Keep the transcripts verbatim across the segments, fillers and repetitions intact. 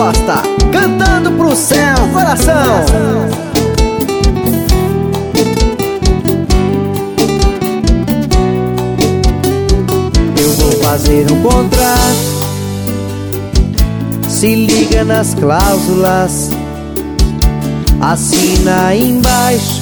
Costa, cantando pro céu, coração. Eu vou fazer um contrato, se liga nas cláusulas, assina aí embaixo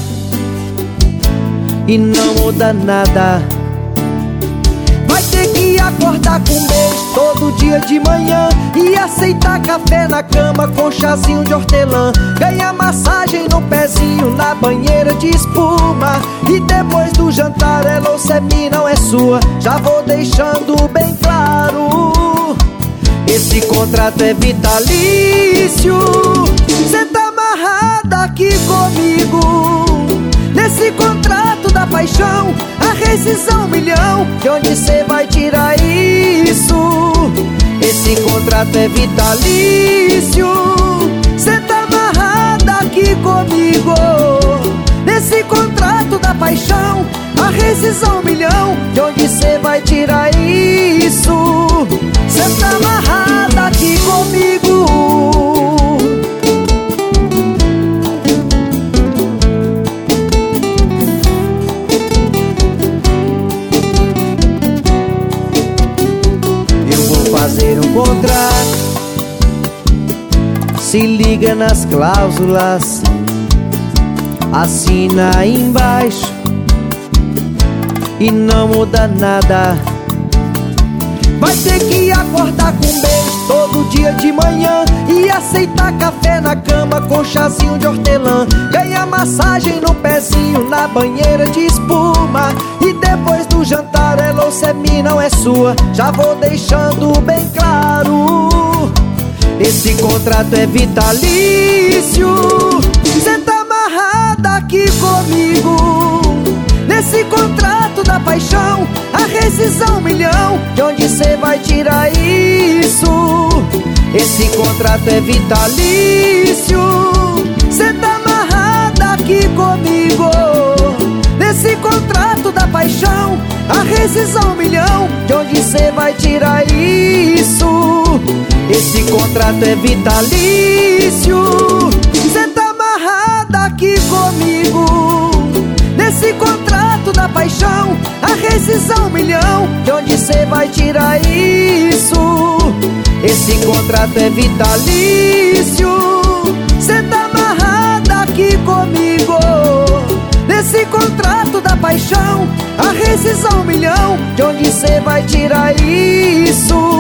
e não muda nada. Vai ter que acordar com um beijo todo dia de manhã e aceitar café na cama com chazinho de hortelã. Ganhar massagem no pezinho na banheira de espuma. E depois do jantar ela ou se mim não é sua. Já vou deixando bem claro, esse contrato é vitalício. Cê tá amarrada aqui comigo, nesse contrato da paixão. A rescisão um milhão, de onde cê vai tirar isso? Esse contrato é vitalício. Cê tá amarrada aqui comigo, nesse contrato da paixão. A rescisão um milhão, de onde cê vai tirar isso? Cê tá amarrada aqui comigo. Fazer um contrato, se liga nas cláusulas, assina aí embaixo e não muda nada. Vai ter que acordar com um beijo todo dia de manhã e aceitar café na cama com chazinho de hortelã. Ganhar massagem no pezinho na banheira de espuma. E depois do jantar ela ou se mim não é sua. Já vou deixando bem claro, esse contrato é vitalício. Cê tá amarrada aqui comigo, nesse contrato da paixão. A rescisão um milhão, de onde cê vai tirar isso? Esse contrato é vitalício. Cê tá amarrada aqui comigo, nesse contrato da paixão. A rescisão um milhão, de onde cê vai tirar isso? Esse contrato é vitalício. Cê tá amarrada aqui comigo, nesse contrato da paixão. A rescisão um milhão, de onde cê vai tirar isso? Esse contrato é vitalício. Cê tá amarrada aqui comigo, nesse contrato da paixão. A rescisão um milhão, de onde cê vai tirar isso?